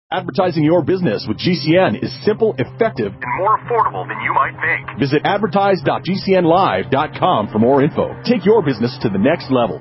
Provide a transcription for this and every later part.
Advertising your business with GCN is simple, effective, and more affordable than you might think. Visit advertise.gcnlive.com for more info. Take your business to the next level.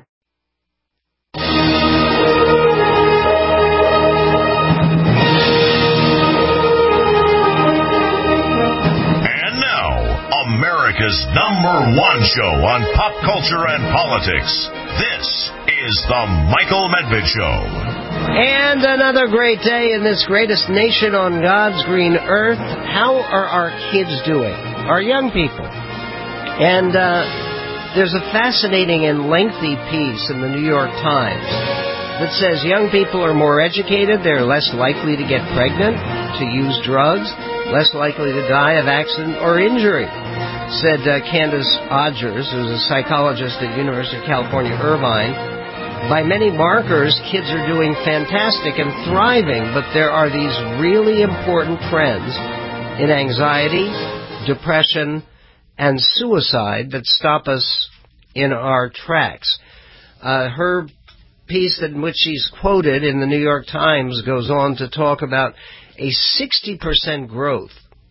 And now, America's #1 show on pop culture and politics. This is The Michael Medved Show. And another great day in this greatest nation on God's green earth. How are our kids doing? Our young people. And there's a fascinating and lengthy piece in the New York Times that says young people are more educated, they're less likely to get pregnant, to use drugs, less likely to die of accident or injury, said Candace Odgers, who's a psychologist at University of California, Irvine. By many markers, kids are doing fantastic and thriving, but there are these really important trends in anxiety, depression, and suicide that stop us in our tracks. Her piece in which she's quoted in the New York Times goes on to talk about a 60% growth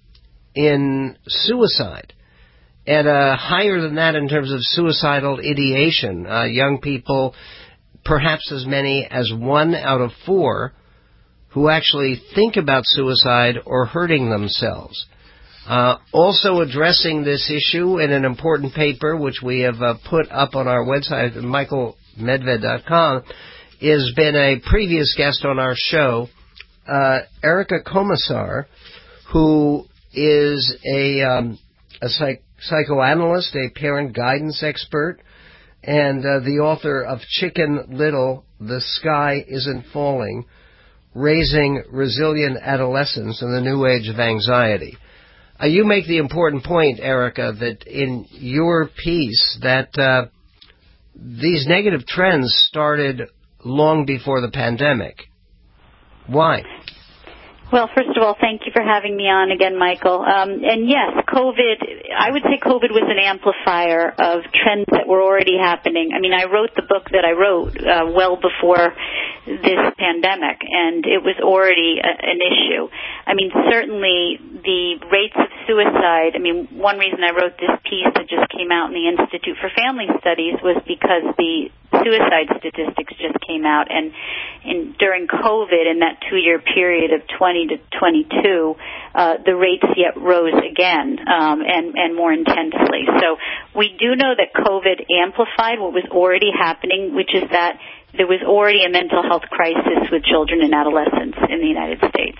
in suicide, and higher than that in terms of suicidal ideation. Young people, perhaps as many as 1 out of 4 who actually think about suicide or hurting themselves. Also addressing this issue in an important paper, which we have put up on our website, michaelmedved.com, has been a previous guest on our show, Erica Komisar, who is a psychoanalyst, a parent guidance expert, and the author of Chicken Little, The Sky Isn't Falling, Raising Resilient Adolescents in the New Age of Anxiety. You make the important point, Erica, that in your piece that these negative trends started long before the pandemic. Why? Well, first of all, thank you for having me on again, Michael. And yes, I would say COVID was an amplifier of trends that were already happening. I mean, I wrote the book that I wrote well before this pandemic, and it was already an issue. I mean, certainly the rates of suicide, one reason I wrote this piece that just came out in the Institute for Family Studies was because the suicide statistics just came out, and during COVID, in that 2-year period of 20 to 22, the rates yet rose again, and more intensely. So we do know that COVID amplified what was already happening, which is that there was already a mental health crisis with children and adolescents in the United States.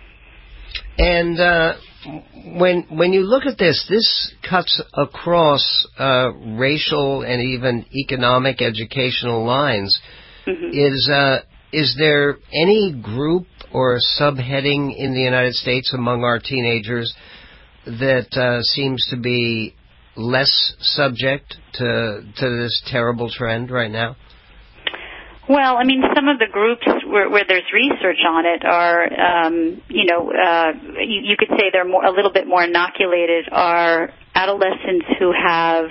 And when you look at this cuts across racial and even economic educational lines. Mm-hmm. Is there any group or subheading in the United States among our teenagers that seems to be less subject to this terrible trend right now? Well, some of the groups where there's research on it are, you could say they're a little bit more inoculated, are adolescents who have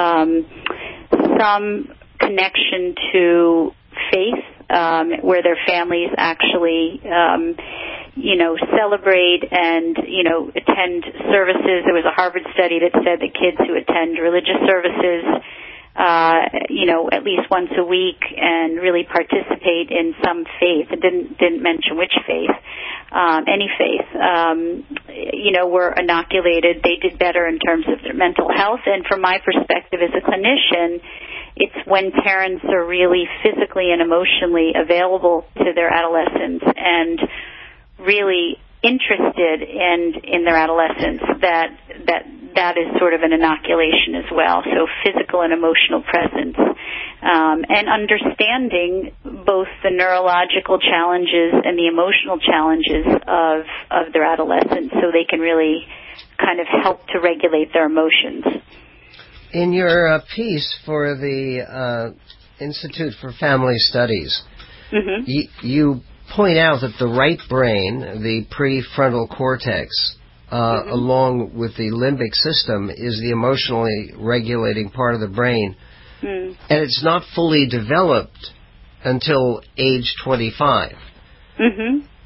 some connection to faith, where their families actually, celebrate and, attend services. There was a Harvard study that said that kids who attend religious services, at least once a week and really participate in some faith. It didn't mention which faith, any faith, were inoculated. They did better in terms of their mental health. And from my perspective as a clinician, it's when parents are really physically and emotionally available to their adolescents and really interested in their adolescence that is sort of an inoculation as well. So physical and emotional presence, and understanding both the neurological challenges and the emotional challenges of their adolescence, so they can really kind of help to regulate their emotions. In your piece for the Institute for Family Studies, mm-hmm. you point out that the right brain, the prefrontal cortex, mm-hmm. along with the limbic system, is the emotionally regulating part of the brain, and it's not fully developed until age 25. Mm-hmm.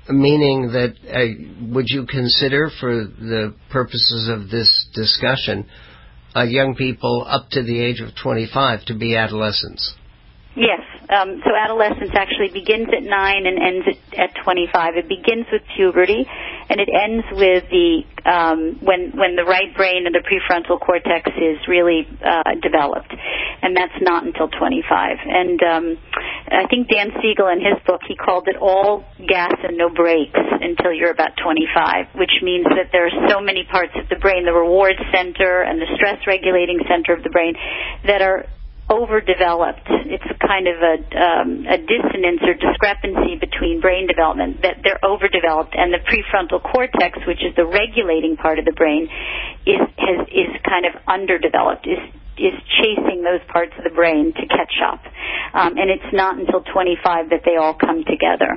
meaning that would you consider, for the purposes of this discussion, young people up to the age of 25 to be adolescents? Yes. So adolescence actually begins at 9 and ends at 25. It begins with puberty, and it ends with the when the right brain and the prefrontal cortex is really developed, and that's not until 25. And I think Dan Siegel in his book, he called it all gas and no brakes until you're about 25, which means that there are so many parts of the brain, the reward center and the stress regulating center of the brain, that are overdeveloped. It's a kind of a dissonance or discrepancy between brain development, that they're overdeveloped, and the prefrontal cortex, which is the regulating part of the brain, is kind of underdeveloped, is chasing those parts of the brain to catch up. And it's not until 25 that they all come together.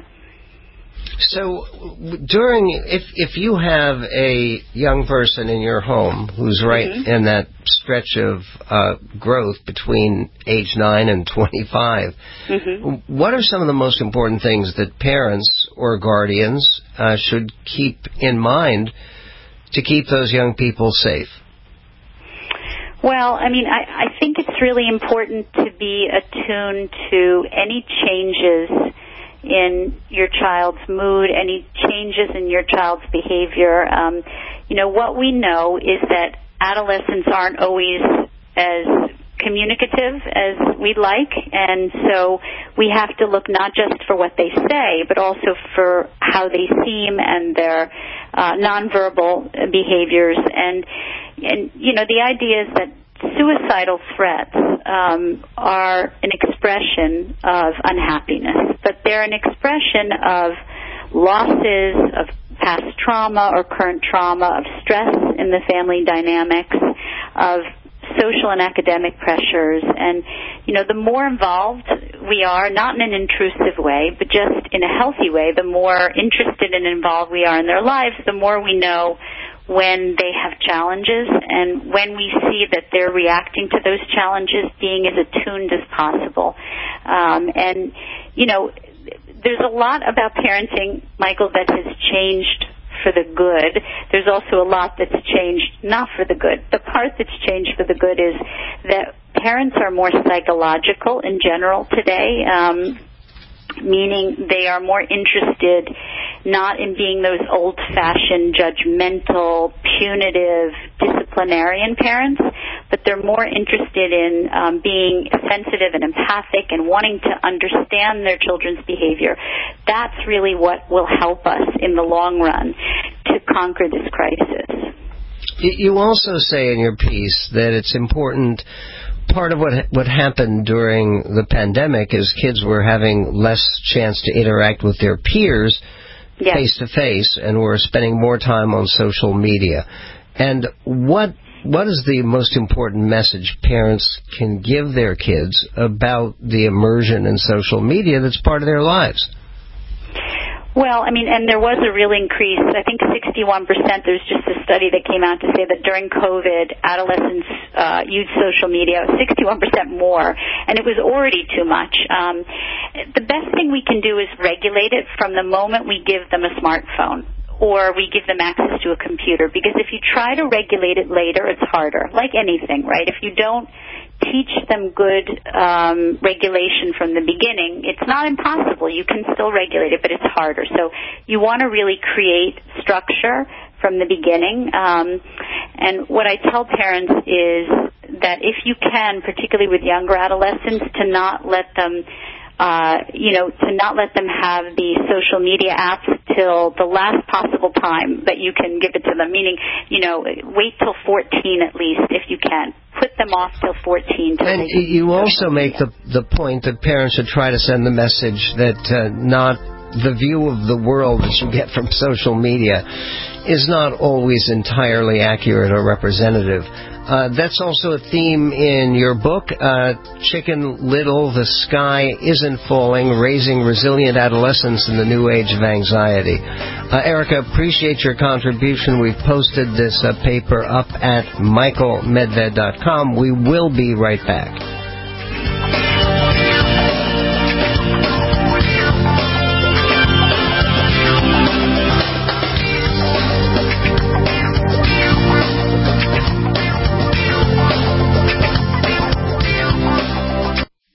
So if you have a young person in your home who's right in that stretch of growth between age 9 and 25, what are some of the most important things that parents or guardians should keep in mind to keep those young people safe? Well, I mean, I think it's really important to be attuned to any changes in your child's mood, any changes in your child's behavior. What we know is that adolescents aren't always as communicative as we'd like, and so we have to look not just for what they say, but also for how they seem and their nonverbal behaviors. And the idea is that suicidal threats are an expression of unhappiness, but they're an expression of losses, of past trauma or current trauma, of stress in the family dynamics, of social and academic pressures. And, the more involved we are, not in an intrusive way, but just in a healthy way, the more interested and involved we are in their lives, the more we know when they have challenges, and when we see that they're reacting to those challenges, being as attuned as possible. There's a lot about parenting, Michael, that has changed for the good. There's also a lot that's changed not for the good. The part that's changed for the good is that parents are more psychological in general today, meaning they are more interested not in being those old-fashioned, judgmental, punitive, disciplinarian parents, but they're more interested in being sensitive and empathic and wanting to understand their children's behavior. That's really what will help us in the long run to conquer this crisis. You also say in your piece that it's important. Part of what happened during the pandemic is kids were having less chance to interact with their peers face-to-face, and were spending more time on social media. And what is the most important message parents can give their kids about the immersion in social media that's part of their lives? Well, I mean, and there was a real increase. I think 61%, there's just a study that came out to say that during COVID, adolescents used social media 61% more, and it was already too much. The best thing we can do is regulate it from the moment we give them a smartphone or we give them access to a computer, because if you try to regulate it later, it's harder, like anything, right? If you don't teach them good regulation from the beginning, it's not impossible. You can still regulate it, but it's harder. So you want to really create structure from the beginning. And what I tell parents is that if you can, particularly with younger adolescents, to not let them have the social media apps till the last possible time that you can give it to them, meaning, wait till 14 at least if you can. Put them off till 14. And you also make the point that parents should try to send the message that not the view of the world that you get from social media is not always entirely accurate or representative. That's also a theme in your book, Chicken Little, The Sky Isn't Falling, Raising Resilient Adolescents in the New Age of Anxiety. Erica, appreciate your contribution. We've posted this paper up at michaelmedved.com. We will be right back.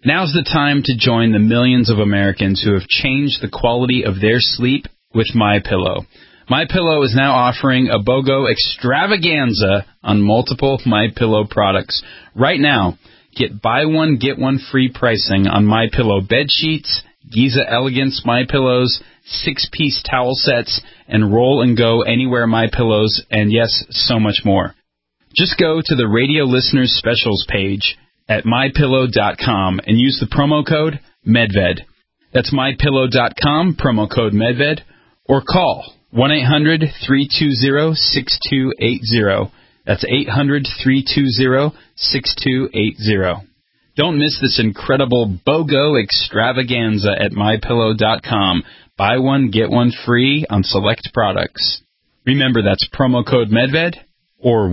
Now's the time to join the millions of Americans who have changed the quality of their sleep with MyPillow. MyPillow is now offering a BOGO extravaganza on multiple MyPillow products. Right now, get buy one, get one free pricing on MyPillow bed sheets, Giza Elegance MyPillows, 6-piece towel sets, and Roll and Go Anywhere MyPillows, and yes, so much more. Just go to the Radio Listeners Specials page at MyPillow.com and use the promo code MEDVED. That's MyPillow.com, promo code MEDVED, or call 1-800-320-6280. That's 800-320-6280. Don't miss this incredible BOGO extravaganza at MyPillow.com. Buy one, get one free on select products. Remember, that's promo code MEDVED or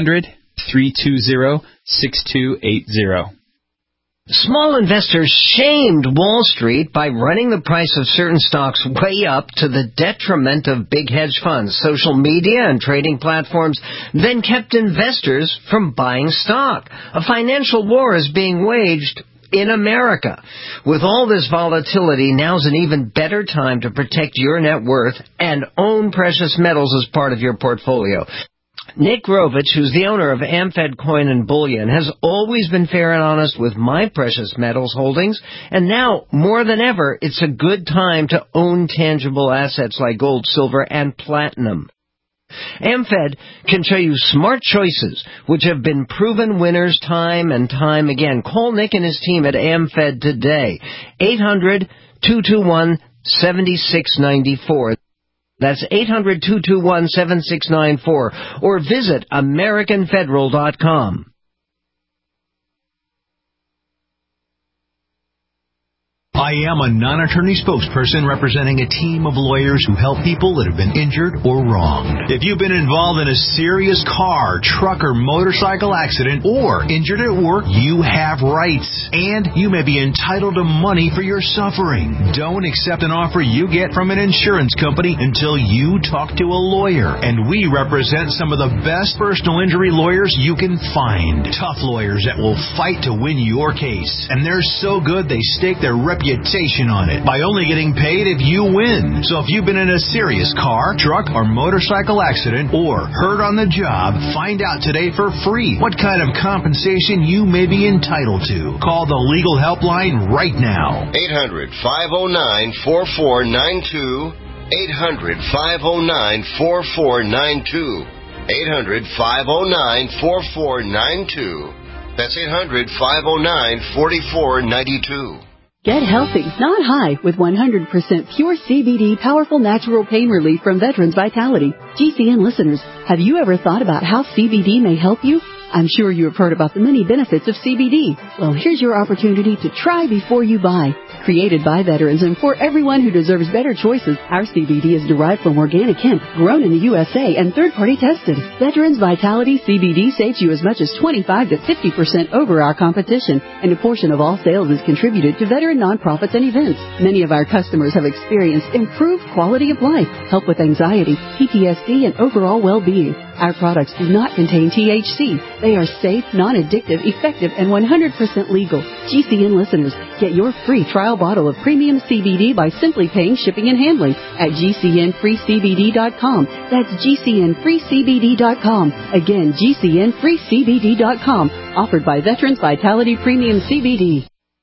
1-800-320-6280. Small investors shamed Wall Street by running the price of certain stocks way up to the detriment of big hedge funds. Social media and trading platforms then kept investors from buying stock. A financial war is being waged in America. With all this volatility, now's an even better time to protect your net worth and own precious metals as part of your portfolio. Nick Rovich, who's the owner of AmFed Coin and Bullion, has always been fair and honest with my precious metals holdings, and now, more than ever, it's a good time to own tangible assets like gold, silver, and platinum. AmFed can show you smart choices, which have been proven winners time and time again. Call Nick and his team at AmFed today, 800-221-7694. That's 800-221-7694, or visit AmericanFederal.com. I am a non-attorney spokesperson representing a team of lawyers who help people that have been injured or wronged. If you've been involved in a serious car, truck, or motorcycle accident or injured at work, you have rights, and you may be entitled to money for your suffering. Don't accept an offer you get from an insurance company until you talk to a lawyer, and we represent some of the best personal injury lawyers you can find. Tough lawyers that will fight to win your case, and they're so good they stake their reputation on it by only getting paid if you win. So if you've been in a serious car, truck, or motorcycle accident or hurt on the job, find out today for free what kind of compensation you may be entitled to. Call the legal helpline right now. 800-509-4492. 800-509-4492. 800-509-4492. That's 800-509-4492. Get healthy, not high, with 100% pure CBD powerful natural pain relief from Veterans Vitality. GCN listeners, have you ever thought about how CBD may help you? I'm sure you have heard about the many benefits of CBD. Well, here's your opportunity to try before you buy. Created by veterans and for everyone who deserves better choices, our CBD is derived from organic hemp, grown in the USA, and third-party tested. Veterans Vitality CBD saves you as much as 25 to 50% over our competition, and a portion of all sales is contributed to veteran nonprofits and events. Many of our customers have experienced improved quality of life, help with anxiety, PTSD, and overall well-being. Our products do not contain THC. They are safe, non-addictive, effective, and 100% legal. GCN listeners, get your free trial bottle of premium CBD by simply paying shipping and handling at GCNFreeCBD.com. That's GCNFreeCBD.com. Again, GCNFreeCBD.com. Offered by Veterans Vitality Premium CBD.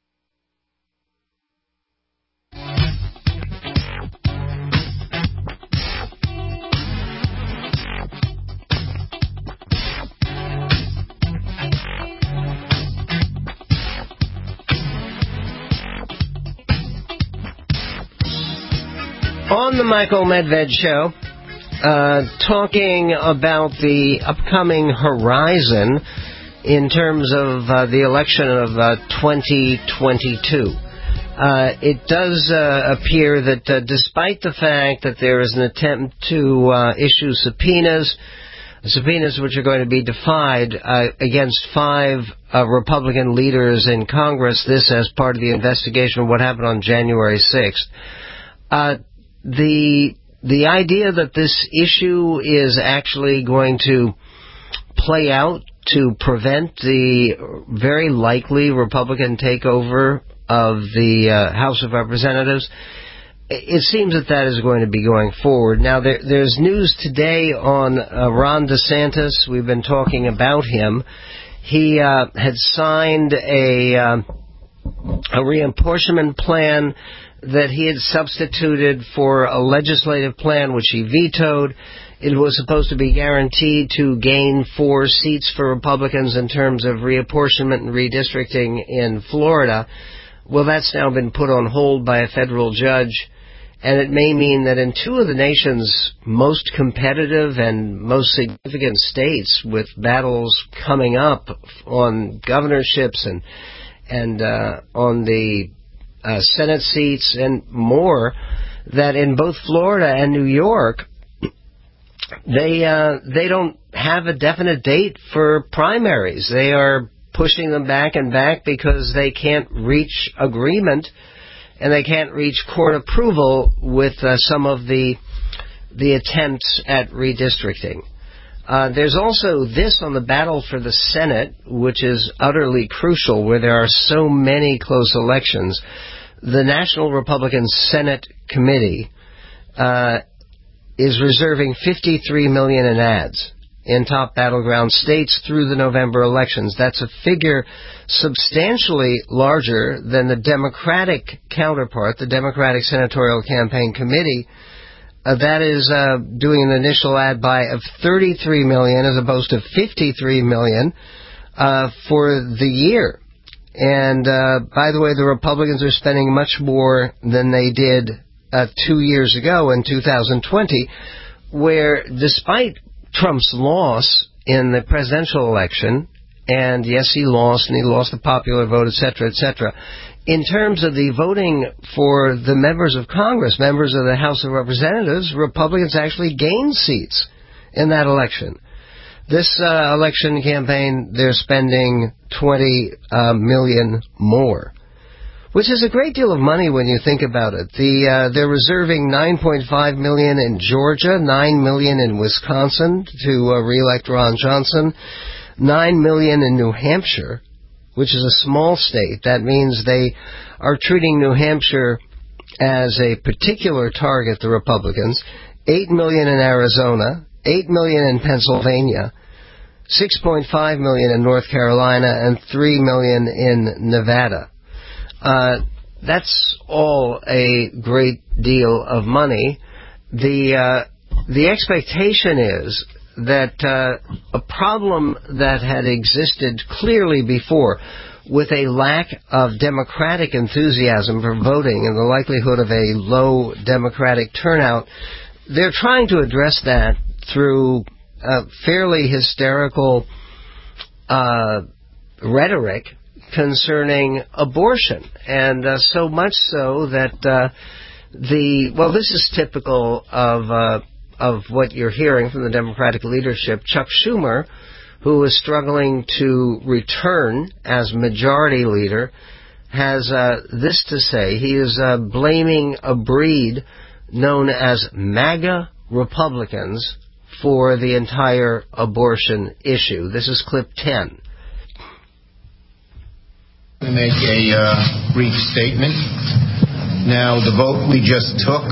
On the Michael Medved Show, talking about the upcoming horizon in terms of the election of 2022. It does appear that despite the fact that there is an attempt to issue subpoenas which are going to be defied against 5 Republican leaders in Congress, this as part of the investigation of what happened on January 6th. The idea that this issue is actually going to play out to prevent the very likely Republican takeover of the House of Representatives. It seems that is going to be going forward. Now, there's news today on Ron DeSantis. We've been talking about him. He had signed a reapportionment plan that he had substituted for a legislative plan which he vetoed. It was supposed to be guaranteed to gain 4 seats for Republicans in terms of reapportionment and redistricting in Florida. Well, that's now been put on hold by a federal judge, and it may mean that in 2 of the nation's most competitive and most significant states, with battles coming up on governorships and on the Senate seats and more, that in both Florida and New York, they don't have a definite date for primaries. They are pushing them back and back because they can't reach agreement and they can't reach court approval with some of the attempts at redistricting. There's also this on the battle for the Senate, which is utterly crucial, where there are so many close elections. The National Republican Senate Committee is reserving $53 million in ads in top battleground states through the November elections. That's a figure substantially larger than the Democratic counterpart, the Democratic Senatorial Campaign Committee. That is doing an initial ad buy of $33 million as opposed to $53 million for the year. And by the way, the Republicans are spending much more than they did 2 years ago in 2020, where despite Trump's loss in the presidential election, and yes, he lost, and he lost the popular vote, etc., etc., in terms of the voting for the members of Congress, members of the House of Representatives, Republicans actually gained seats in that election. This election campaign, they're spending $20 million more, which is a great deal of money when you think about it. They're reserving $9.5 million in Georgia, $9 million in Wisconsin to re-elect Ron Johnson, $9 million in New Hampshire, which is a small state. That means they are treating New Hampshire as a particular target, the Republicans. $8 million in Arizona, $8 million in Pennsylvania, $6.5 million in North Carolina, and $3 million in Nevada. That's all a great deal of money. The expectation is that a problem that had existed clearly before, with a lack of democratic enthusiasm for voting and the likelihood of a low democratic turnout, they're trying to address that through fairly hysterical rhetoric concerning abortion, and so much so that this is typical of what you're hearing from the Democratic leadership. Chuck Schumer, who is struggling to return as majority leader, has this to say. He is blaming a breed known as MAGA Republicans for the entire abortion issue. This is clip 10. To make a brief statement. Now, the vote we just took,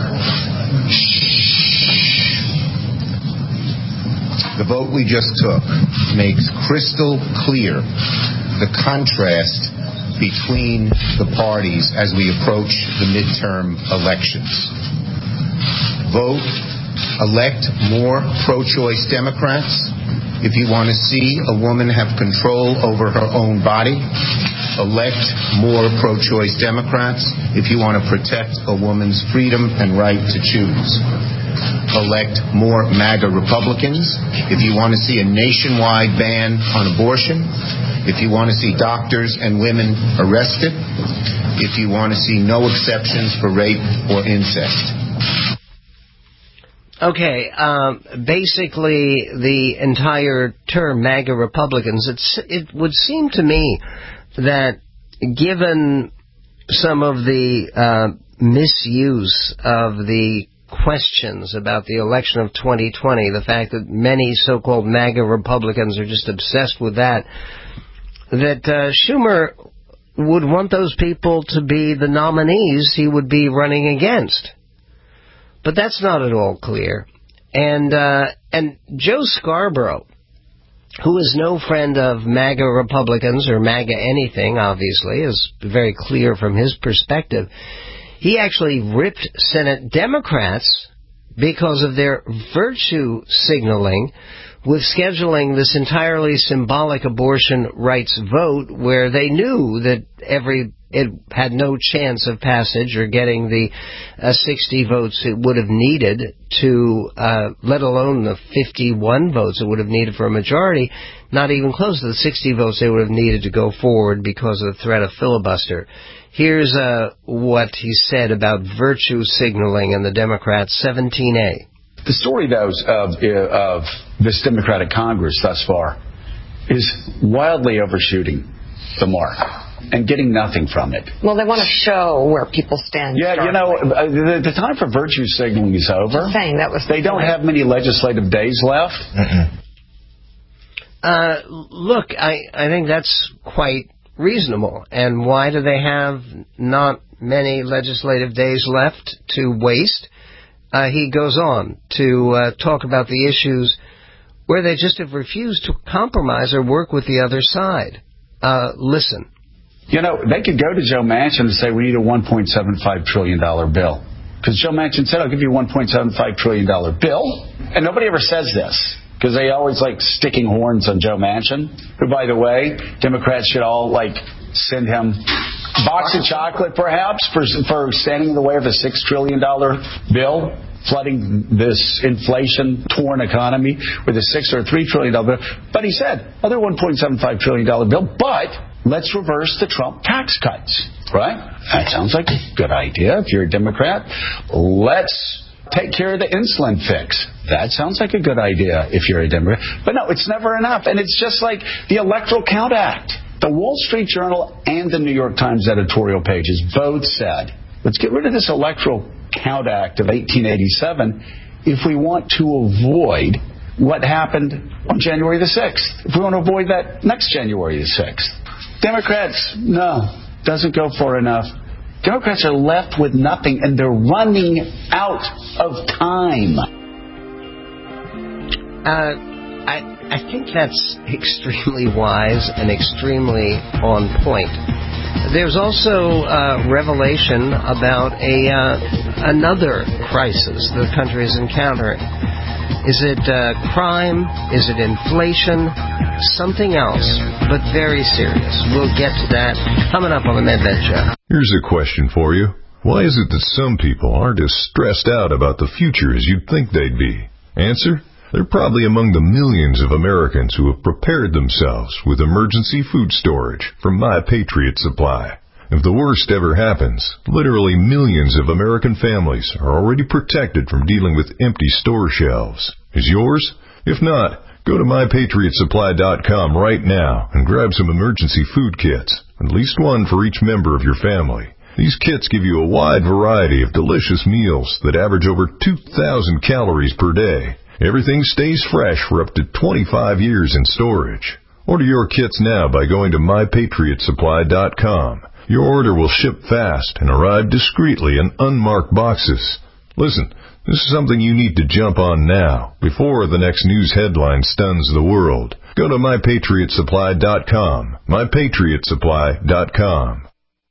makes crystal clear the contrast between the parties as we approach the midterm elections. Vote, elect more pro-choice Democrats if you want to see a woman have control over her own body. Elect more pro-choice Democrats if you want to protect a woman's freedom and right to choose. Elect more MAGA Republicans if you want to see a nationwide ban on abortion, if you want to see doctors and women arrested, if you want to see no exceptions for rape or incest. Okay, basically the entire term MAGA Republicans, it would seem to me that given some of the misuse of the questions about the election of 2020, the fact that many so-called MAGA Republicans are just obsessed with that Schumer would want those people to be the nominees he would be running against. But that's not at all clear. And Joe Scarborough, who is no friend of MAGA Republicans or MAGA anything, obviously, is very clear from his perspective. He actually ripped Senate Democrats because of their virtue signaling with scheduling this entirely symbolic abortion rights vote where they knew that it had no chance of passage or getting the 60 votes it would have needed to, let alone the 51 votes it would have needed for a majority, not even close to the 60 votes they would have needed to go forward because of the threat of filibuster. Here's what he said about virtue signaling in the Democrats, 17A. The story, though, of this Democratic Congress thus far is wildly overshooting the mark and getting nothing from it. Well, they want to show where people stand. Yeah, the time for virtue signaling is over. Just saying, that was they don't have many legislative days left. Look, I think that's quite reasonable. And why do they have not many legislative days left to waste? He goes on to talk about the issues where they just have refused to compromise or work with the other side. Listen. They could go to Joe Manchin and say, we need a $1.75 trillion bill. Because Joe Manchin said, I'll give you a $1.75 trillion bill. And nobody ever says this. Because they always like sticking horns on Joe Manchin, who, by the way, Democrats should all send him a box of chocolate, perhaps, for standing in the way of a $6 trillion bill, flooding this inflation-torn economy with a $6 or $3 trillion bill. But he said, other $1.75 trillion bill, but let's reverse the Trump tax cuts, right? That sounds like a good idea if you're a Democrat. Let's take care of the insulin fix. That sounds like a good idea if you're a Democrat. But no, it's never enough. And it's just like the Electoral Count Act. The Wall Street Journal and the New York Times editorial pages both said, let's get rid of this Electoral Count Act of 1887 if we want to avoid what happened on January the 6th. If we want to avoid that next January the 6th. Democrats, no, doesn't go far enough. Democrats are left with nothing, and they're running out of time. I think that's extremely wise and extremely on point. There's also revelation about another crisis the country is encountering. Is it crime? Is it inflation? Something else, but very serious. We'll get to that coming up on the MedVet Show. Here's a question for you. Why is it that some people aren't as stressed out about the future as you'd think they'd be? Answer? They're probably among the millions of Americans who have prepared themselves with emergency food storage from My Patriot Supply. If the worst ever happens, literally millions of American families are already protected from dealing with empty store shelves. Is yours? If not, go to MyPatriotSupply.com right now and grab some emergency food kits, at least one for each member of your family. These kits give you a wide variety of delicious meals that average over 2,000 calories per day. Everything stays fresh for up to 25 years in storage. Order your kits now by going to MyPatriotSupply.com. Your order will ship fast and arrive discreetly in unmarked boxes. Listen, this is something you need to jump on now, before the next news headline stuns the world. Go to MyPatriotSupply.com. MyPatriotSupply.com.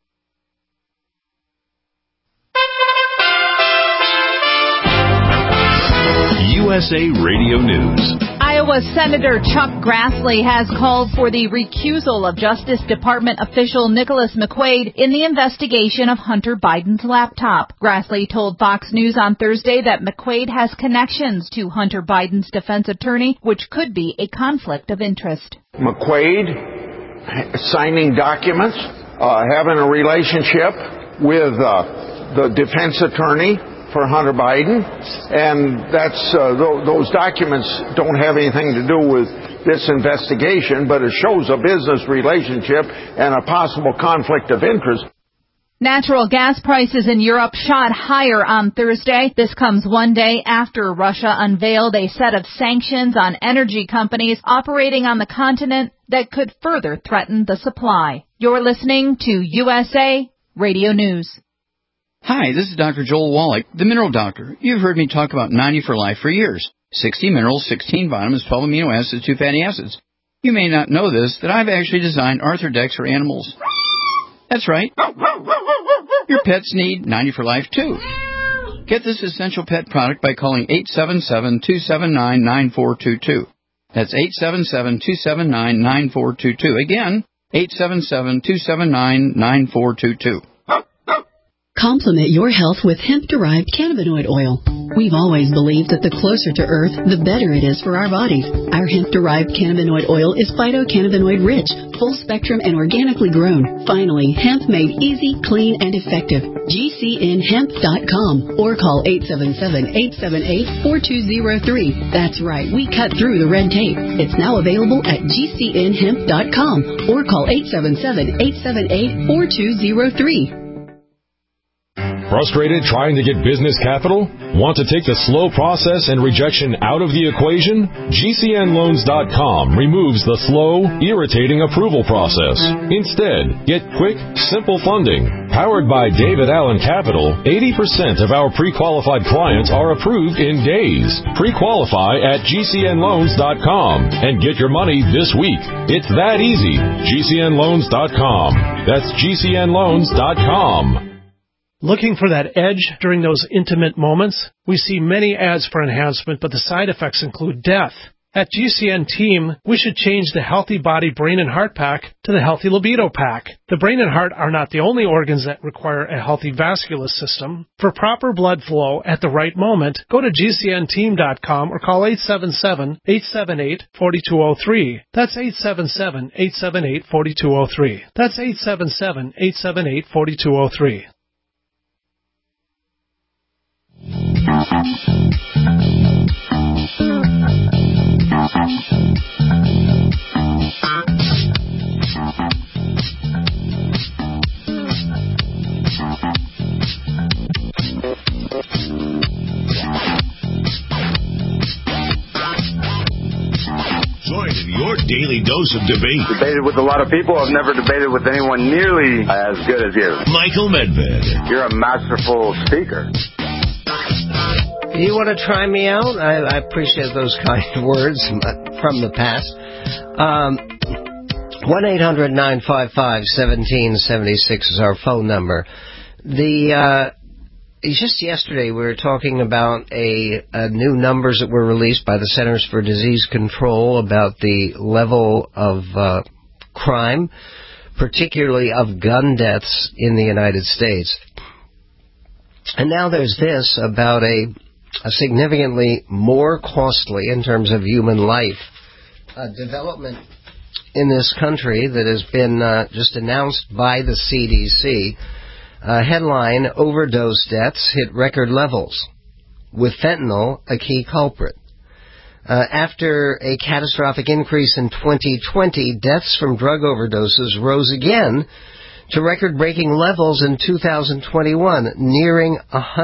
USA Radio News. Iowa Senator Chuck Grassley has called for the recusal of Justice Department official Nicholas McQuaid in the investigation of Hunter Biden's laptop. Grassley told Fox News on Thursday that McQuaid has connections to Hunter Biden's defense attorney, which could be a conflict of interest. McQuaid signing documents, having a relationship with the defense attorney for Hunter Biden, and that's those documents don't have anything to do with this investigation, but it shows a business relationship and a possible conflict of interest. Natural gas prices in Europe shot higher on Thursday. This comes one day after Russia unveiled a set of sanctions on energy companies operating on the continent that could further threaten the supply. You're listening to USA Radio News. Hi, this is Dr. Joel Wallach, the Mineral Doctor. You've heard me talk about 90 for Life for years. 60 minerals, 16 vitamins, 12 amino acids, 2 fatty acids. You may not know this, that I've actually designed Arthrodex for animals. That's right. Your pets need 90 for Life, too. Get this essential pet product by calling 877-279-9422. That's 877-279-9422. Again, 877-279-9422. Complement your health with hemp-derived cannabinoid oil. We've always believed that the closer to Earth, the better it is for our bodies. Our hemp-derived cannabinoid oil is phytocannabinoid-rich, full-spectrum, and organically grown. Finally, hemp made easy, clean, and effective. GCNhemp.com or call 877-878-4203. That's right, we cut through the red tape. It's now available at GCNhemp.com or call 877-878-4203. Frustrated trying to get business capital? Want to take the slow process and rejection out of the equation? GCNloans.com removes the slow, irritating approval process. Instead, get quick, simple funding. Powered by David Allen Capital, 80% of our pre-qualified clients are approved in days. Pre-qualify at GCNloans.com and get your money this week. It's that easy. GCNloans.com. That's GCNloans.com. Looking for that edge during those intimate moments? We see many ads for enhancement, but the side effects include death. At GCN Team, we should change the Healthy Body, Brain, and Heart Pack to the Healthy Libido Pack. The brain and heart are not the only organs that require a healthy vascular system. For proper blood flow at the right moment, go to GCNteam.com or call 877-878-4203. That's 877-878-4203. That's 877-878-4203. Join in your daily dose of debate. Debated with a lot of people. I've never debated with anyone nearly as good as you. Michael Medved. You're a masterful speaker. You want to try me out? I appreciate those kind words from the past. 1-800-955-1776 is our phone number. Just yesterday we were talking about a new numbers that were released by the Centers for Disease Control about the level of crime, particularly of gun deaths in the United States. And now there's this about a significantly more costly in terms of human life development in this country that has been just announced by the CDC. Headline, overdose deaths hit record levels, with fentanyl a key culprit. After a catastrophic increase in 2020, deaths from drug overdoses rose again to record-breaking levels in 2021, nearing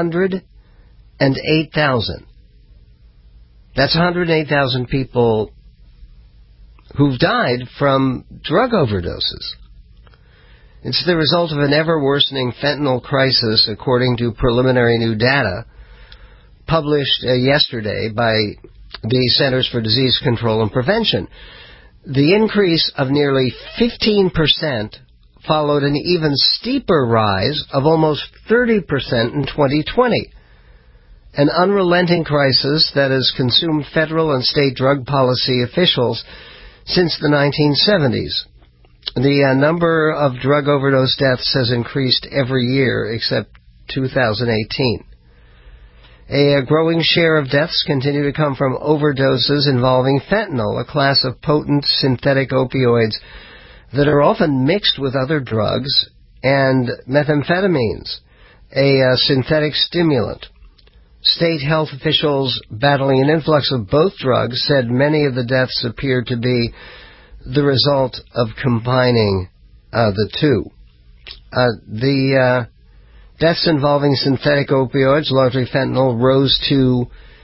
108,000. That's 108,000 people who've died from drug overdoses. It's the result of an ever-worsening fentanyl crisis, according to preliminary new data published yesterday by the Centers for Disease Control and Prevention. The increase of nearly 15% followed an even steeper rise of almost 30% in 2020. An unrelenting crisis that has consumed federal and state drug policy officials since the 1970s. The number of drug overdose deaths has increased every year except 2018. A growing share of deaths continue to come from overdoses involving fentanyl, a class of potent synthetic opioids that are often mixed with other drugs, and methamphetamines, a synthetic stimulant. State health officials battling an influx of both drugs said many of the deaths appeared to be the result of combining the two. The deaths involving synthetic opioids, largely fentanyl, rose to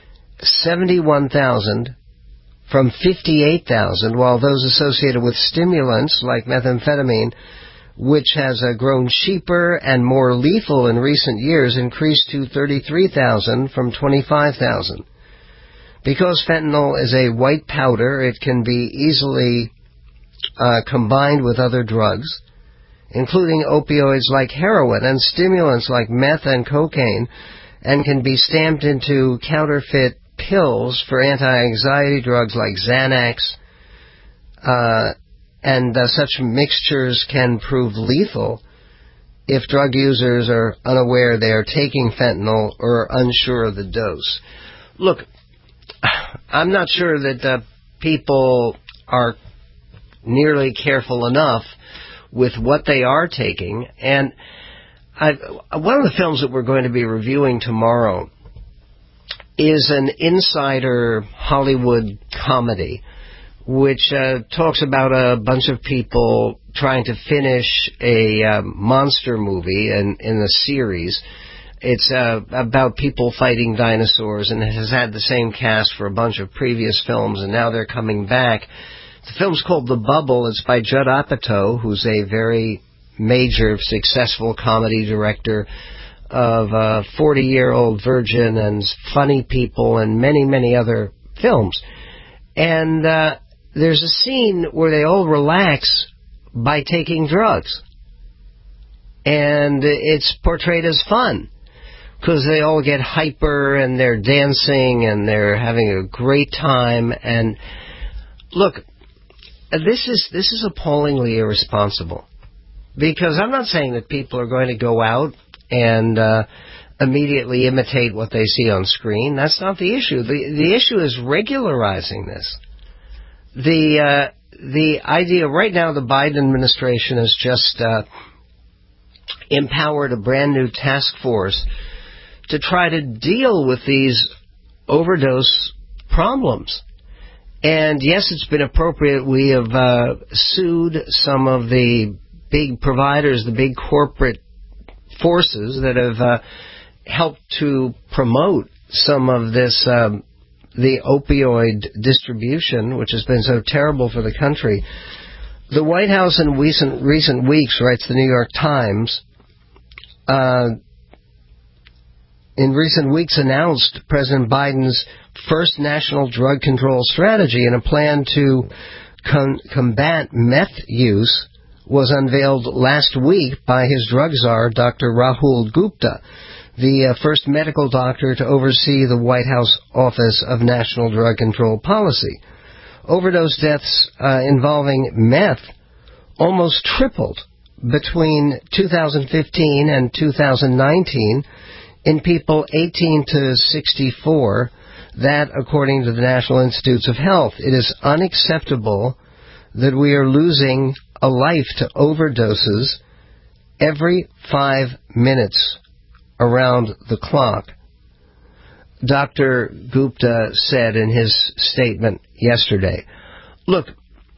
71,000 from 58,000, while those associated with stimulants like methamphetamine, which has grown cheaper and more lethal in recent years, increased to 33,000 from 25,000. Because fentanyl is a white powder, it can be easily combined with other drugs, including opioids like heroin and stimulants like meth and cocaine, and can be stamped into counterfeit pills for anti-anxiety drugs like Xanax, and such mixtures can prove lethal if drug users are unaware they are taking fentanyl or are unsure of the dose. Look, I'm not sure that people are nearly careful enough with what they are taking. And one of the films that we're going to be reviewing tomorrow is an insider Hollywood comedy, which talks about a bunch of people trying to finish a monster movie in a series. It's about people fighting dinosaurs, and it has had the same cast for a bunch of previous films, and now they're coming back. The film's called The Bubble. It's by Judd Apatow, who's a very major, successful comedy director of 40-Year-Old Virgin and Funny People and many, many other films. And there's a scene where they all relax by taking drugs. And it's portrayed as fun, because they all get hyper and they're dancing and they're having a great time. And look, this is appallingly irresponsible, because I'm not saying that people are going to go out and immediately imitate what they see on screen. That's not the issue. The issue is regularizing this. The idea right now, the Biden administration has just empowered a brand new task force to try to deal with these overdose problems. And yes, it's been appropriate. We have sued some of the big providers, the big corporate forces that have helped to promote some of this, the opioid distribution, which has been so terrible for the country. The White House in recent weeks, writes the New York Times, in recent weeks announced President Biden's first national drug control strategy, and a plan to combat meth use was unveiled last week by his drug czar, Dr. Rahul Gupta, the first medical doctor to oversee the White House Office of National Drug Control Policy. Overdose deaths involving meth almost tripled between 2015 and 2019 in people 18 to 64, that according to the National Institutes of Health. It is unacceptable that we are losing a life to overdoses every 5 minutes around the clock, Dr. Gupta said in his statement yesterday. Look,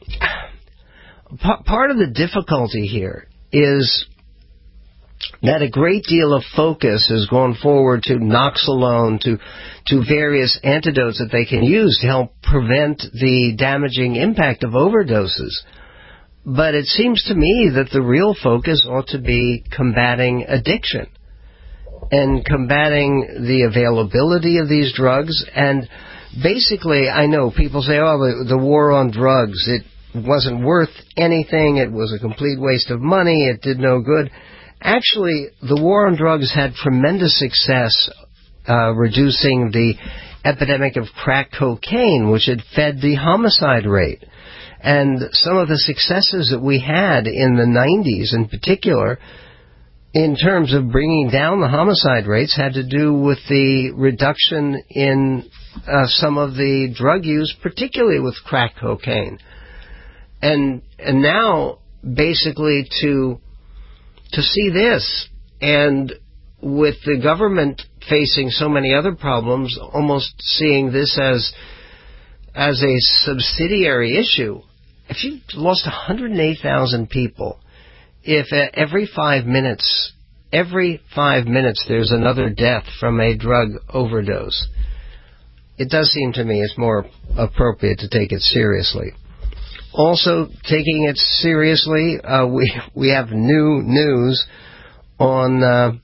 part of the difficulty here is that a great deal of focus has gone forward to Noxalone, to various antidotes that they can use to help prevent the damaging impact of overdoses. But it seems to me that the real focus ought to be combating addiction and combating the availability of these drugs. And basically, I know people say, oh, the war on drugs, it wasn't worth anything, it was a complete waste of money, it did no good. Actually, the war on drugs had tremendous success reducing the epidemic of crack cocaine, which had fed the homicide rate. And some of the successes that we had in the 90s in particular, in terms of bringing down the homicide rates, had to do with the reduction in some of the drug use, particularly with crack cocaine. And now, basically, to see this, and with the government facing so many other problems, almost seeing this as a subsidiary issue. If you lost 108,000 people if every 5 minutes there's another death from a drug overdose, it does seem to me it's more appropriate to take it seriously. Also, taking it seriously, we have new news on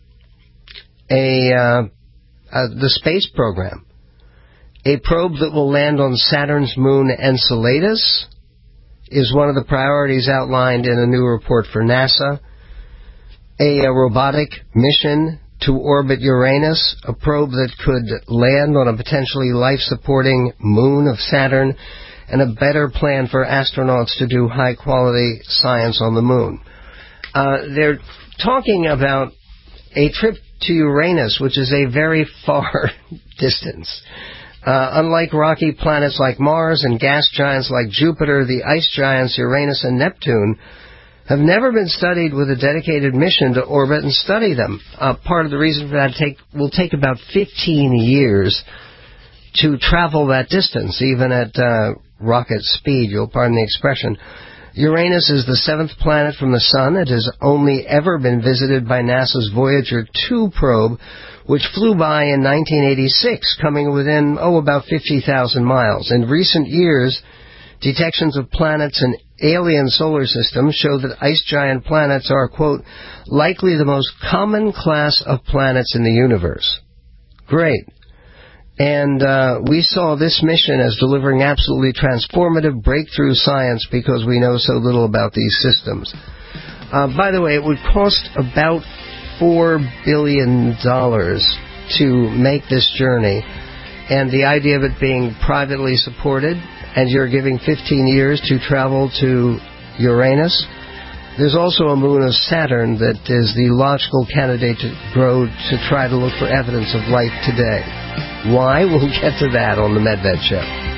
the space program. A probe that will land on Saturn's moon Enceladus is one of the priorities outlined in a new report for NASA. A robotic mission to orbit Uranus, a probe that could land on a potentially life-supporting moon of Saturn, and a better plan for astronauts to do high-quality science on the moon. They're talking about a trip to Uranus, which is a very far distance. Unlike rocky planets like Mars and gas giants like Jupiter, the ice giants Uranus and Neptune have never been studied with a dedicated mission to orbit and study them. Part of the reason for that will take about 15 years to travel that distance, even at rocket speed, you'll pardon the expression. Uranus is the 7th planet from the Sun. It has only ever been visited by NASA's Voyager 2 probe, which flew by in 1986, coming within, about 50,000 miles. In recent years, detections of planets in alien solar systems show that ice giant planets are, quote, likely the most common class of planets in the universe. Great. And we saw this mission as delivering absolutely transformative breakthrough science because we know so little about these systems. By the way, it would cost about $4 billion to make this journey. And the idea of it being privately supported, and you're giving 15 years to travel to Uranus. There's also a moon of Saturn that is the logical candidate to try to look for evidence of life today. Why? We'll get to that on the MedVet Show.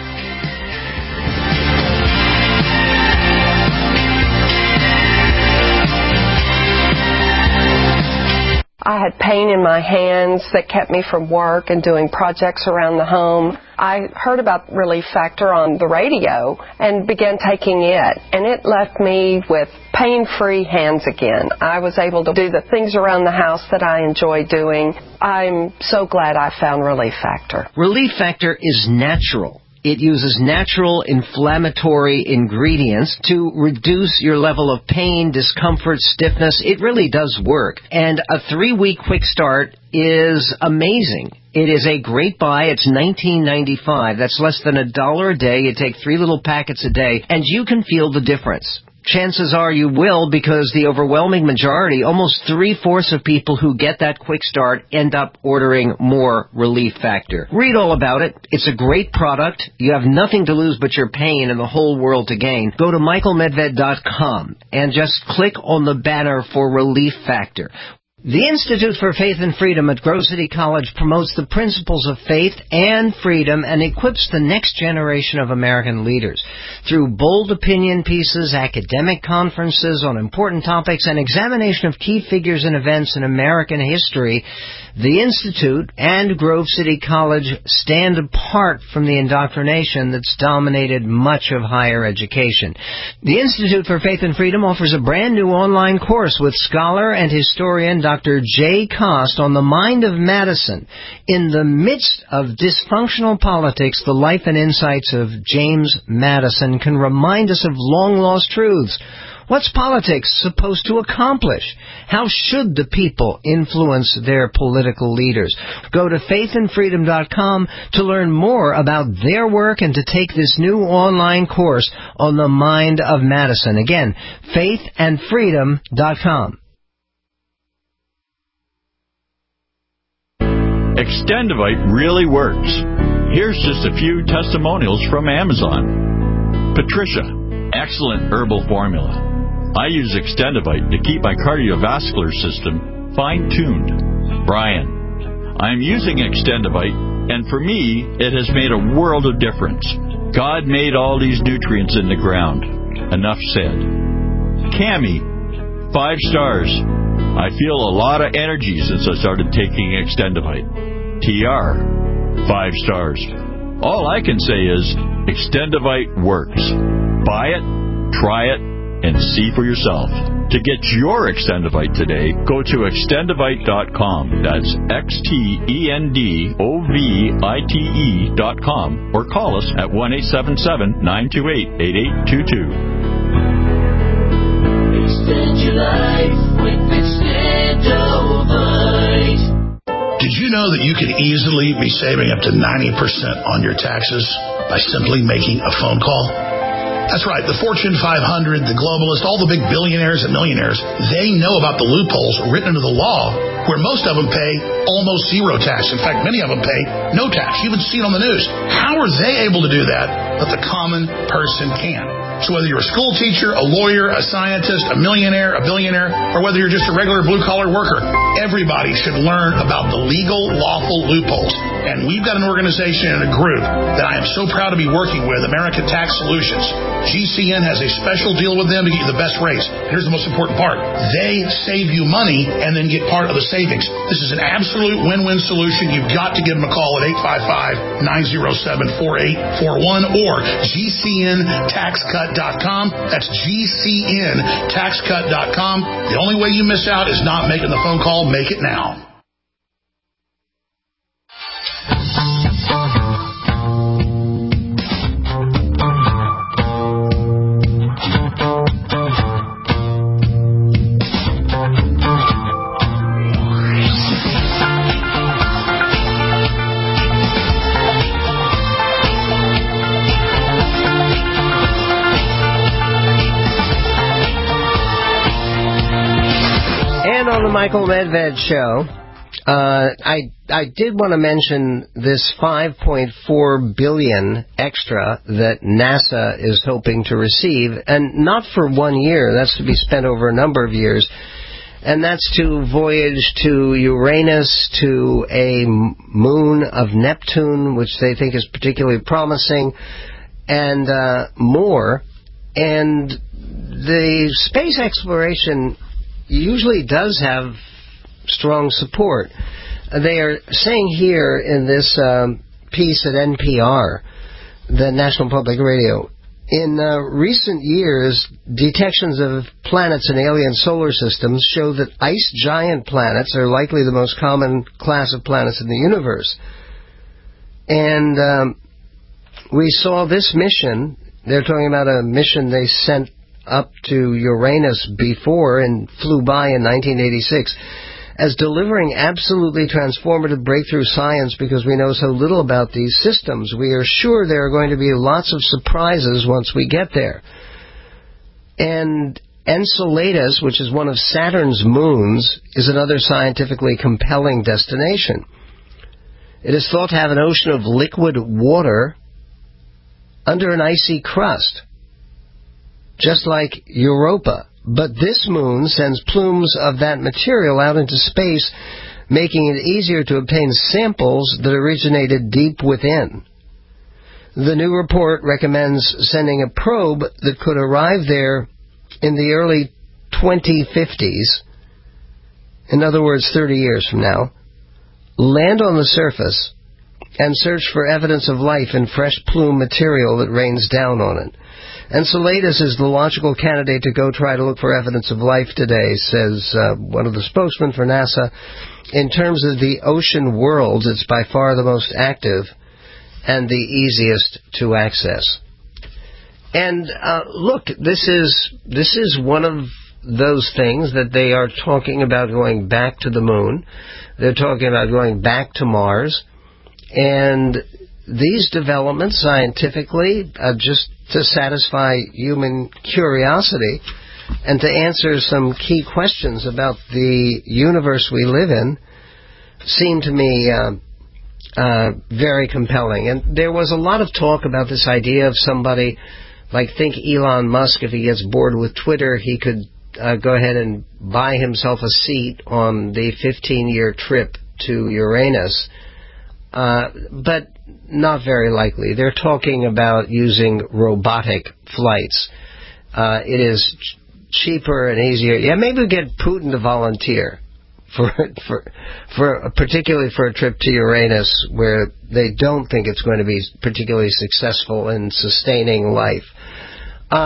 I had pain in my hands that kept me from work and doing projects around the home. I heard about Relief Factor on the radio and began taking it, and it left me with pain-free hands again. I was able to do the things around the house that I enjoy doing. I'm so glad I found Relief Factor. Relief Factor is natural. It uses natural inflammatory ingredients to reduce your level of pain, discomfort, stiffness. It really does work. And a 3-week quick start is amazing. It is a great buy. It's $19.95. That's less than $1 a day. You take 3 little packets a day, and you can feel the difference. Chances are you will, because the overwhelming majority, almost 3/4 of people who get that quick start end up ordering more Relief Factor. Read all about it. It's a great product. You have nothing to lose but your pain and the whole world to gain. Go to michaelmedved.com and just click on the banner for Relief Factor. The Institute for Faith and Freedom at Grove City College promotes the principles of faith and freedom and equips the next generation of American leaders. Through bold opinion pieces, academic conferences on important topics, and examination of key figures and events in American history, the Institute and Grove City College stand apart from the indoctrination that's dominated much of higher education. The Institute for Faith and Freedom offers a brand new online course with scholar and historian Dr. Jay Cost on the mind of Madison. In the midst of dysfunctional politics, the life and insights of James Madison can remind us of long-lost truths. What's politics supposed to accomplish? How should the people influence their political leaders? Go to faithandfreedom.com to learn more about their work and to take this new online course on the mind of Madison. Again, faithandfreedom.com. Extendivite really works. Here's just a few testimonials from Amazon. Patricia, excellent herbal formula. I use Extendivite to keep my cardiovascular system fine-tuned. Brian, I'm using Extendivite, and for me, it has made a world of difference. God made all these nutrients in the ground. Enough said. Cammie, 5 stars. I feel a lot of energy since I started taking Extendivite. TR, 5 stars. All I can say is Extendivite works. Buy it, try it, and see for yourself. To get your Extendovite today, go to extendovite.com. That's XTENDOVITE.com, or call us at 1-877-928-8822. Extend your life with Extendovite. Did you know that you could easily be saving up to 90% on your taxes by simply making a phone call? That's right. The Fortune 500, the globalists, all the big billionaires and millionaires, they know about the loopholes written into the law where most of them pay almost zero tax. In fact, many of them pay no tax. You even see it on the news. How are they able to do that, but the common person can't? So whether you're a school teacher, a lawyer, a scientist, a millionaire, a billionaire, or whether you're just a regular blue-collar worker, everybody should learn about the legal, lawful loopholes. And we've got an organization and a group that I am so proud to be working with, American Tax Solutions. GCN has a special deal with them to get you the best rates. Here's the most important part. They save you money and then get part of the savings. This is an absolute win-win solution. You've got to give them a call at 855-907-4841 or GCNTaxCut.com. That's GCNTaxCut.com. The only way you miss out is not making the phone call. Make it now. On the Michael Medved Show, I did want to mention this $5.4 billion extra that NASA is hoping to receive, and not for 1 year. That's to be spent over a number of years, and that's to voyage to Uranus, to a moon of Neptune, which they think is particularly promising, and more. And the space exploration usually does have strong support. They are saying here in this piece at NPR, the National Public Radio, in recent years, detections of planets in alien solar systems show that ice giant planets are likely the most common class of planets in the universe. And we saw this mission. They're talking about a mission they sent up to Uranus before and flew by in 1986, as delivering absolutely transformative breakthrough science because we know so little about these systems. We are sure there are going to be lots of surprises once we get there. And Enceladus, which is one of Saturn's moons, is another scientifically compelling destination. It is thought to have an ocean of liquid water under an icy crust, just like Europa. But this moon sends plumes of that material out into space, making it easier to obtain samples that originated deep within. The new report recommends sending a probe that could arrive there in the early 2050s, in other words, 30 years from now, land on the surface, and search for evidence of life in fresh plume material that rains down on it. Enceladus is the logical candidate to go try to look for evidence of life today, says one of the spokesmen for NASA. In terms of the ocean worlds, it's by far the most active and the easiest to access. And look, this is one of those things that they are talking about, going back to the moon. They're talking about going back to Mars. And these developments scientifically, just to satisfy human curiosity and to answer some key questions about the universe we live in, seem to me very compelling. And there was a lot of talk about this idea of somebody, like, think Elon Musk, if he gets bored with Twitter, he could go ahead and buy himself a seat on the 15-year trip to Uranus. But not very likely. They're talking about using robotic flights. It is cheaper and easier. Yeah, maybe we'll get Putin to volunteer for particularly for a trip to Uranus, where they don't think it's going to be particularly successful in sustaining life.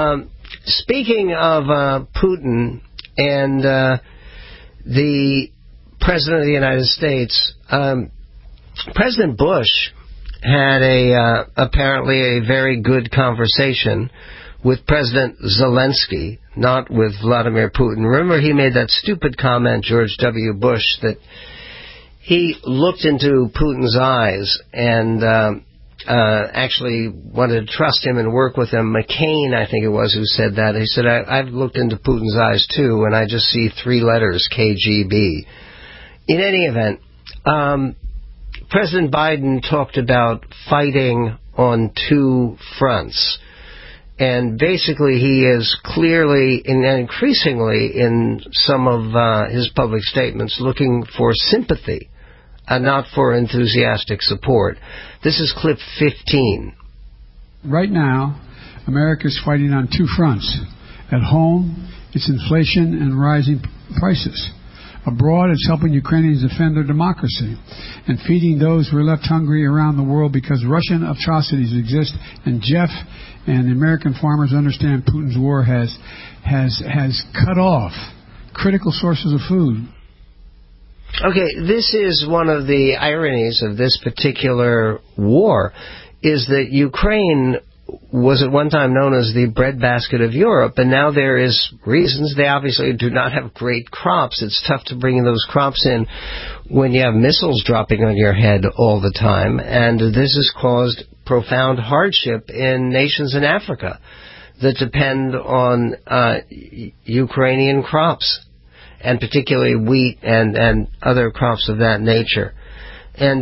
speaking of Putin and the President of the United States, President Bush had apparently a very good conversation with President Zelensky, not with Vladimir Putin. Remember, he made that stupid comment, George W. Bush, that he looked into Putin's eyes and actually wanted to trust him and work with him. McCain, I think it was, who said that. He said, I've looked into Putin's eyes, too, and I just see 3 letters, KGB. In any event, President Biden talked about fighting on 2 fronts. And basically, he is clearly and increasingly in some of his public statements looking for sympathy and not for enthusiastic support. This is clip 15. Right now, America is fighting on 2 fronts. At home, it's inflation and rising prices. Abroad, it's helping Ukrainians defend their democracy and feeding those who are left hungry around the world because Russian atrocities exist. And Jeff and the American farmers understand Putin's war has cut off critical sources of food. Okay, this is one of the ironies of this particular war, is that Ukraine was at one time known as the breadbasket of Europe, and now there is reasons. They obviously do not have great crops. It's tough to bring those crops in when you have missiles dropping on your head all the time, and this has caused profound hardship in nations in Africa that depend on Ukrainian crops, and particularly wheat and other crops of that nature. And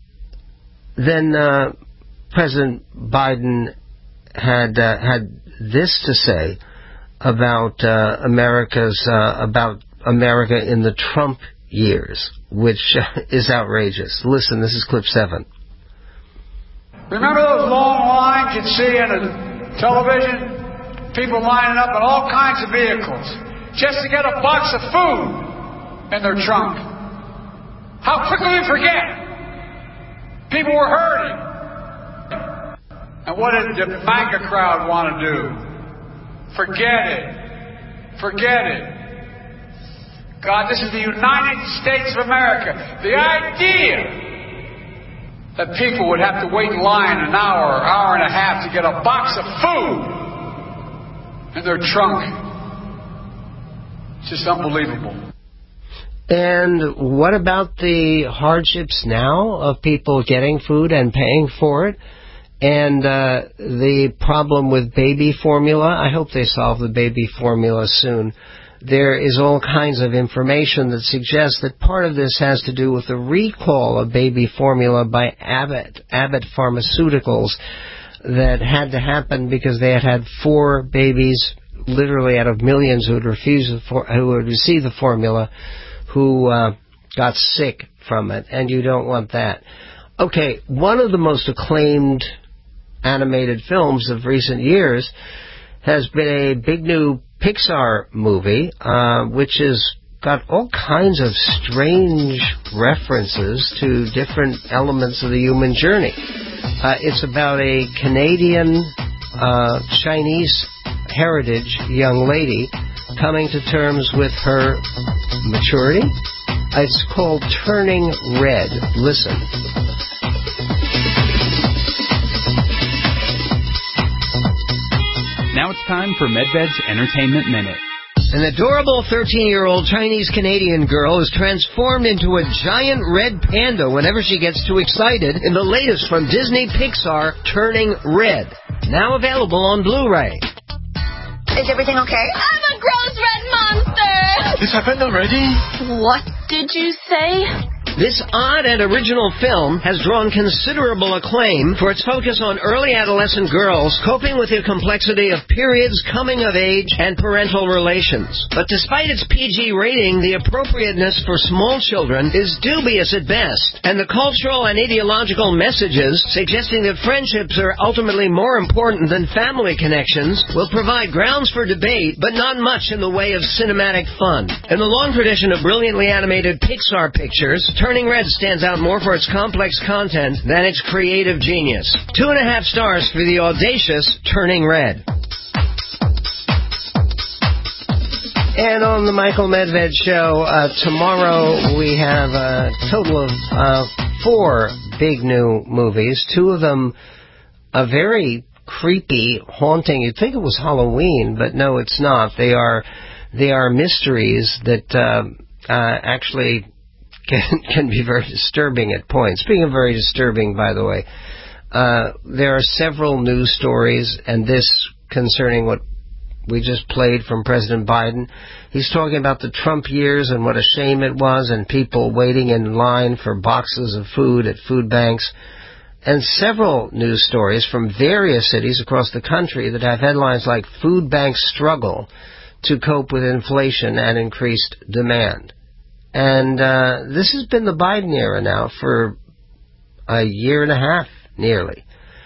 then President Biden had this to say about about America in the Trump years, which is outrageous. Listen, this is clip 7. Remember those long lines you'd see on the television? People lining up in all kinds of vehicles just to get a box of food in their trunk. How quickly we forget. People were hurting. And what did the MAGA crowd want to do? Forget it. Forget it. God, this is the United States of America. The idea that people would have to wait in line an hour, hour and a half to get a box of food in their trunk. It's just unbelievable. And what about the hardships now of people getting food and paying for it? And the problem with baby formula? I hope they solve the baby formula soon. There is all kinds of information that suggests that part of this has to do with the recall of baby formula by Abbott Pharmaceuticals that had to happen because they had 4 babies, literally out of millions who would receive the formula, who got sick from it, and you don't want that. Okay, one of the most acclaimed animated films of recent years has been a big new Pixar movie, which has got all kinds of strange references to different elements of the human journey. It's about a Canadian Chinese heritage young lady coming to terms with her maturity. It's called Turning Red. Listen. Now it's time for MedVed's Entertainment Minute. An adorable 13-year-old Chinese-Canadian girl is transformed into a giant red panda whenever she gets too excited in the latest from Disney Pixar, Turning Red. Now available on Blu-ray. Is everything okay? I'm a gross red monster! This happened already? What did you say? This odd and original film has drawn considerable acclaim for its focus on early adolescent girls coping with the complexity of periods, coming of age, and parental relations. But despite its PG rating, the appropriateness for small children is dubious at best, and the cultural and ideological messages suggesting that friendships are ultimately more important than family connections will provide grounds for debate, but not much in the way of cinematic fun. In the long tradition of brilliantly animated Pixar pictures, Turning Red stands out more for its complex content than its creative genius. 2.5 stars for the audacious Turning Red. And on the Michael Medved Show, tomorrow we have a total of 4 big new movies. 2 of them are very creepy, haunting. You'd think it was Halloween, but no, it's not. They are mysteries that actually can be very disturbing at points. Speaking of very disturbing, by the way, there are several news stories, and this concerning what we just played from President Biden. He's talking about the Trump years and what a shame it was, and people waiting in line for boxes of food at food banks, and several news stories from various cities across the country that have headlines like "Food Banks Struggle to Cope with Inflation and Increased Demand." And this has been the Biden era now for a year and a half, nearly.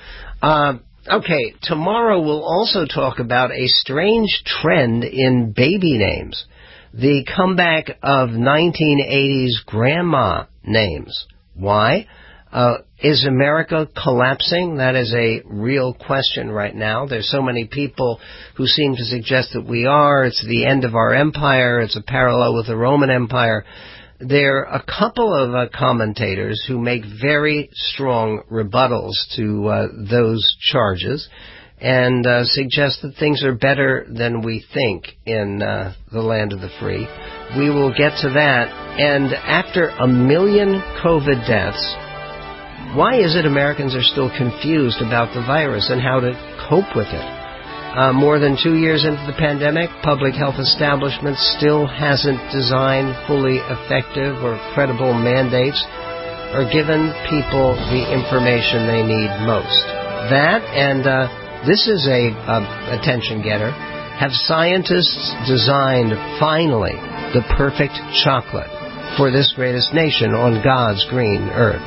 Okay, tomorrow we'll also talk about a strange trend in baby names. The comeback of 1980s grandma names. Why? Is America collapsing? That is a real question right now. There's so many people who seem to suggest that we are. It's the end of our empire. It's a parallel with the Roman Empire. There are a couple of commentators who make very strong rebuttals to those charges and suggest that things are better than we think in the land of the free. We will get to that. And after 1 million COVID deaths, why is it Americans are still confused about the virus and how to cope with it? More than 2 years into the pandemic, public health establishments still hasn't designed fully effective or credible mandates or given people the information they need most. That, and this is a attention getter, have scientists designed, finally, the perfect chocolate for this greatest nation on God's green earth.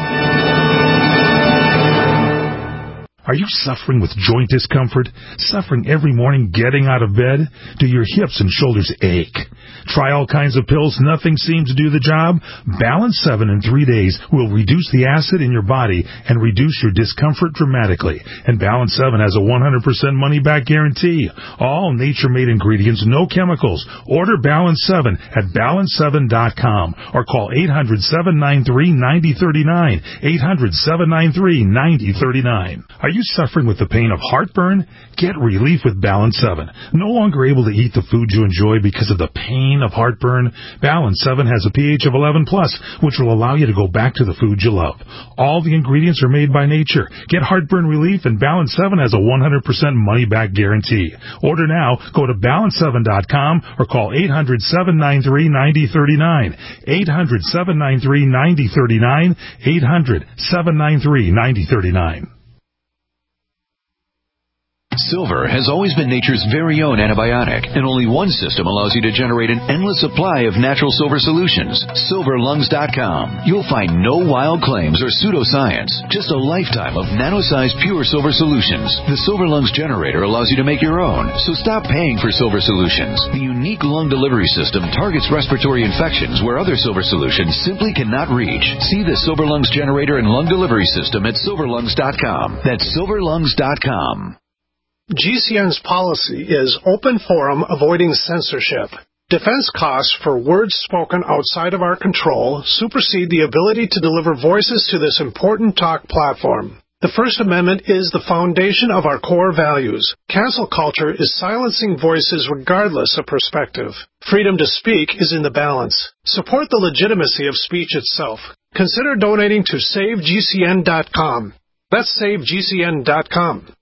Are you suffering with joint discomfort? Suffering every morning getting out of bed? Do your hips and shoulders ache? Try all kinds of pills, nothing seems to do the job? Balance 7 in 3 days will reduce the acid in your body and reduce your discomfort dramatically. And Balance 7 has a 100% money-back guarantee. All nature-made ingredients, no chemicals. Order Balance 7 at balance7.com or call 800-793-9039. 800-793-9039. Are you suffering with the pain of heartburn? Get relief with Balance 7. No longer able to eat the food you enjoy because of the pain of heartburn? Balance 7 has a pH of 11+, which will allow you to go back to the food you love. All the ingredients are made by nature. Get heartburn relief, and Balance 7 has a 100% money-back guarantee. Order now. Go to balance7.com or call 800-793-9039. 800-793-9039. 800-793-9039. Silver has always been nature's very own antibiotic, and only one system allows you to generate an endless supply of natural silver solutions. SilverLungs.com. You'll find no wild claims or pseudoscience, just a lifetime of nano-sized pure silver solutions. The Silver Lungs generator allows you to make your own, so stop paying for silver solutions. The unique lung delivery system targets respiratory infections where other silver solutions simply cannot reach. See the Silver Lungs generator and lung delivery system at SilverLungs.com. That's SilverLungs.com. GCN's policy is open forum, avoiding censorship. Defense costs for words spoken outside of our control supersede the ability to deliver voices to this important talk platform. The First Amendment is the foundation of our core values. Cancel culture is silencing voices regardless of perspective. Freedom to speak is in the balance. Support the legitimacy of speech itself. Consider donating to SaveGCN.com. That's SaveGCN.com.